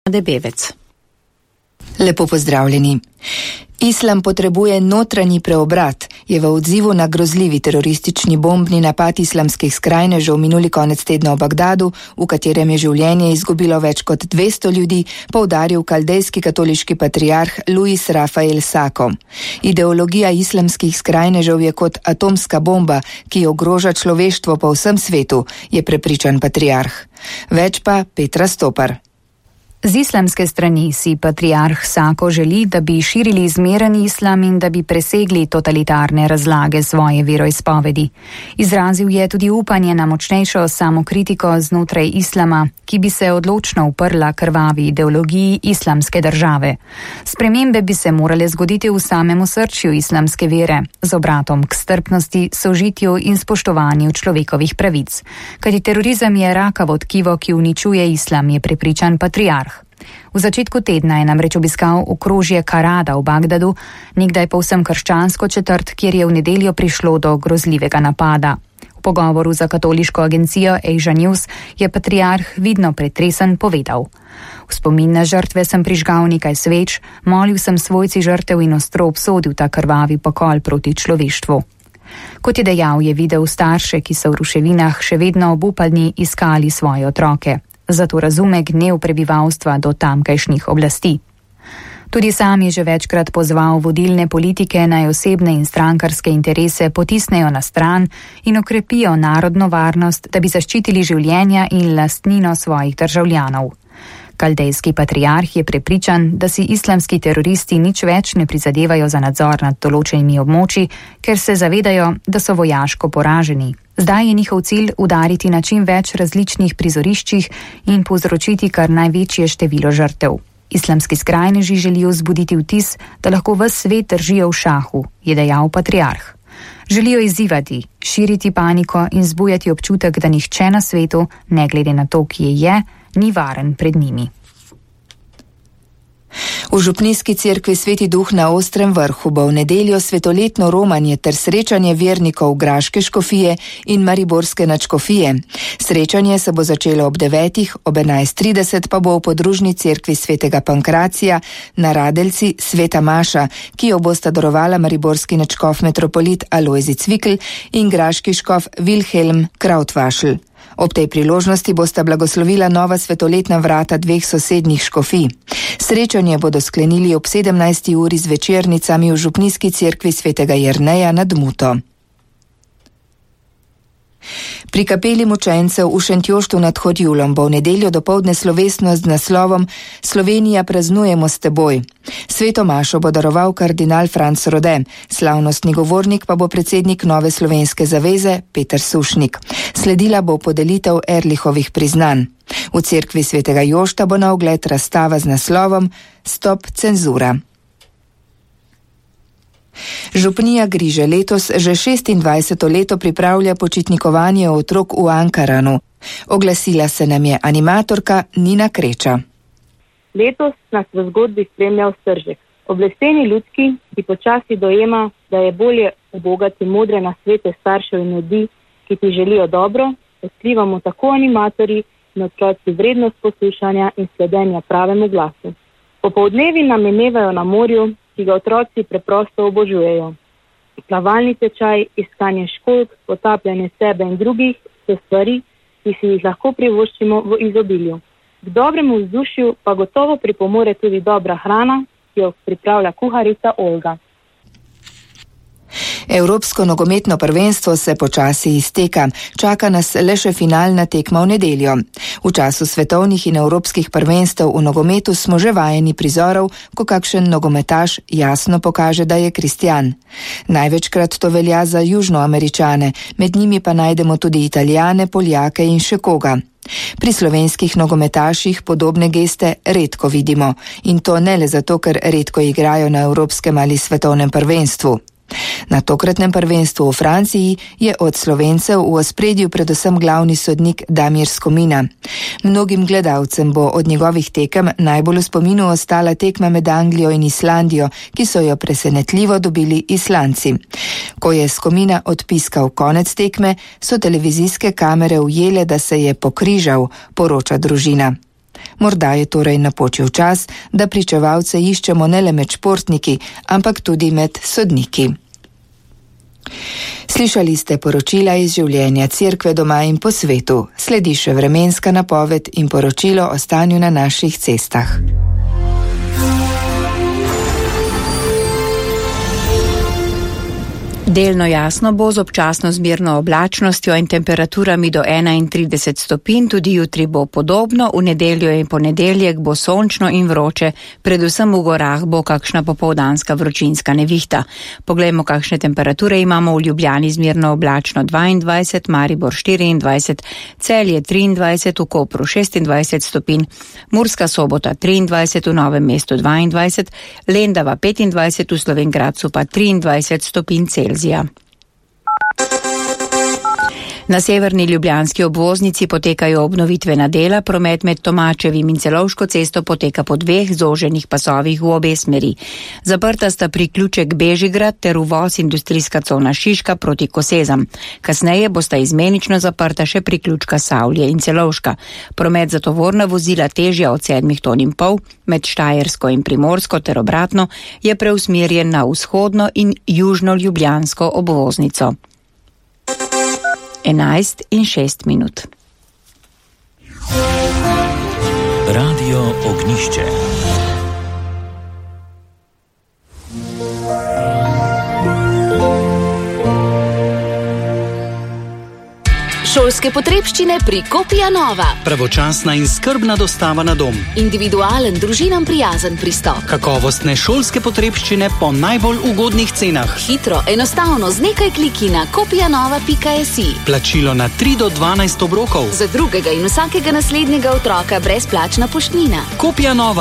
Debevec. Lepo pozdravljeni. Islam potrebuje notranji preobrat, je v odzivu na grozljivi teroristični bombni napad islamskih skrajnežev minuli konec tedna v Bagdadu, v katerem je življenje izgubilo več kot 200 ljudi, poudaril kaldejski katoliški patriarh Luis Rafael Sako. Ideologija islamskih skrajnežev je kot atomska bomba, ki ogroža človeštvo po vsem svetu, je prepričan patriarh. Več pa Petra Stopar. Z islamske strani si patriarh Sako želi, da bi širili zmeren islam in da bi presegli totalitarne razlage svoje veroizpovedi. Izrazil je tudi upanje na močnejšo samokritiko znotraj islama, ki bi se odločno uprla krvavi ideologiji islamske države. Spremembe bi se morale zgoditi v samem osrčju islamske vere, z obratom k strpnosti, sožitju in spoštovanju človekovih pravic. Kajti terorizem je rakavo tkivo, ki uničuje islam, je prepričan patriarh. V začetku tedna je namreč obiskal okrožje Karada v Bagdadu, nekdaj povsem krščansko četrt, kjer je v nedeljo prišlo do grozljivega napada. V pogovoru za katoliško agencijo Asia News je patriarh vidno pretresen povedal: V spomin na žrtve sem prižgal nekaj sveč, molil sem svojci žrtev in ostro obsodil ta krvavi pokol proti človeštvu. Kot je dejal, je videl starše, ki so v ruševinah še vedno obupani iskali svoje otroke. Zato razume gnev prebivalstva do tamkajšnjih oblasti. Tudi sam je že večkrat pozval vodilne politike, naj osebne in strankarske interese potisnejo na stran in okrepijo narodno varnost, da bi zaščitili življenja in lastnino svojih državljanov. Kaldejski patriarh je prepričan, da si islamski teroristi nič več ne prizadevajo za nadzor nad določenimi območji, ker se zavedajo, da so vojaško poraženi. Zdaj je njihov cilj udariti na čim več različnih prizoriščih in povzročiti kar največje število žrtev. Islamski skrajneži želijo vzbuditi vtis, da lahko ves svet držijo v šahu, je dejal patriarh. Želijo izzivati, širiti paniko in zbujati občutek, da nihče na svetu, ne glede na to, kje je, ni varen pred njimi. V župnijski cerkvi Sveti Duh na Ostrem Vrhu bo v nedeljo svetoletno romanje ter srečanje vernikov Graške škofije in Mariborske nadškofije. Srečanje se bo začelo ob 9, ob 11:30 pa bo v podružni cerkvi Svetega Pankracija na Radeljci Sveta Maša, ki jo bosta darovala mariborski nadškof metropolit Alojzij Cvikl in graški škof Wilhelm Krautvašl. Ob tej priložnosti bosta blagoslovila nova svetoletna vrata dveh sosednjih škofij. Srečanje bodo sklenili ob 17. uri z večernicami v župnijski cerkvi Svetega Jerneja nad Muto. Pri kapeli mučencev v Šentjoštu nad Horjulom bo v nedeljo dopoldne slovesnost z naslovom Slovenija praznujemo s teboj. Sveto mašo bo daroval kardinal Franc Rode, slavnostni govornik pa bo predsednik Nove slovenske zaveze Peter Sušnik. Sledila bo podelitev Erlichovih priznanj. V cerkvi Svetega Jošta bo na ogled razstava z naslovom Stop cenzura. Župnija Griže letos že 26. leto pripravlja počitnikovanje otrok v Ankaranu. Oglasila se nam je animatorka Nina Kreča. Letos nas v zgodbi spremljal Stržek, oblesteni ljudski, ki počasi dojema, da je bolje ubogati modre nasvete staršev in ljudi, ki ti želijo dobro, odkrivamo tako animatorji in otroci vrednost poslušanja in sledenja pravemu glasu. Popoldnevi namenevajo na morju, ki ga otroci preprosto obožujejo. Plavalni tečaj, iskanje školjk, potapljanje sebe in drugih so stvari, ki si jih lahko privoščimo v izobilju. K dobremu vzdušju pa gotovo pripomore tudi dobra hrana, ki jo pripravlja kuharica Olga. Evropsko nogometno prvenstvo se počasi izteka, čaka nas le še finalna tekma v nedeljo. V času svetovnih in evropskih prvenstev v nogometu smo že vajeni prizorov, ko kakšen nogometaš jasno pokaže, da je kristjan. Največkrat to velja za Južnoameričane, med njimi pa najdemo tudi Italijane, Poljake in še koga. Pri slovenskih nogometaših podobne geste redko vidimo, in to ne le zato, ker redko igrajo na evropskem ali svetovnem prvenstvu. Na tokratnem prvenstvu v Franciji je od Slovencev v ospredju predvsem glavni sodnik Damir Skomina. Mnogim gledalcem bo od njegovih tekem najbolj v spominu ostala tekma med Anglijo in Islandijo, ki so jo presenetljivo dobili Islandci. Ko je Skomina odpiskal konec tekme, so televizijske kamere ujele, da se je pokrižal, poroča družina. Morda je torej napočil čas, da pričevalce iščemo ne le med športniki, ampak tudi med sodniki. Slišali ste poročila iz življenja Cerkve doma in po svetu. Sledi še vremenska napoved in poročilo o stanju na naših cestah. Delno jasno bo z občasno zmerno oblačnostjo in temperaturami do 31 stopinj, tudi jutri bo podobno, v nedeljo in ponedeljek bo sončno in vroče, predvsem v gorah bo kakšna popoldanska vročinska nevihta. Poglejmo, kakšne temperature imamo v Ljubljani: zmerno oblačno 22, Maribor 24, Celje 23, v Kopru 26 stopinj, Murska Sobota 23, v Novem mestu 22, Lendava 25, v Slovenj Gradcu pa 23 stopinj Celzija. Na severni ljubljanski obvoznici potekajo obnovitvena dela, promet med Tomačevim in Celovško cesto poteka po dveh zoženih pasovih v obe smeri. Zaprta sta priključek Bežigrad ter uvoz industrijska cona Šiška proti Kosezam. Kasneje bosta izmenično zaprta še priključka Savlje in Celovška. Promet za tovorna vozila težja od 7,5 ton med Štajersko in Primorsko ter obratno je preusmerjen na vzhodno in južno ljubljansko obvoznico. 11:06. Radio Ognišče. Šolske potrebščine pri Kopija Nova. Pravočasna in skrbna dostava na dom. Individualen, družinam prijazen pristop. Kakovostne šolske potrebščine po najbolj ugodnih cenah. Hitro, enostavno, z nekaj kliki na kopijanova.si. Plačilo na 3 do 12 obrokov. Za drugega in vsakega naslednjega otroka brezplačna poštnina. Kopija Nova.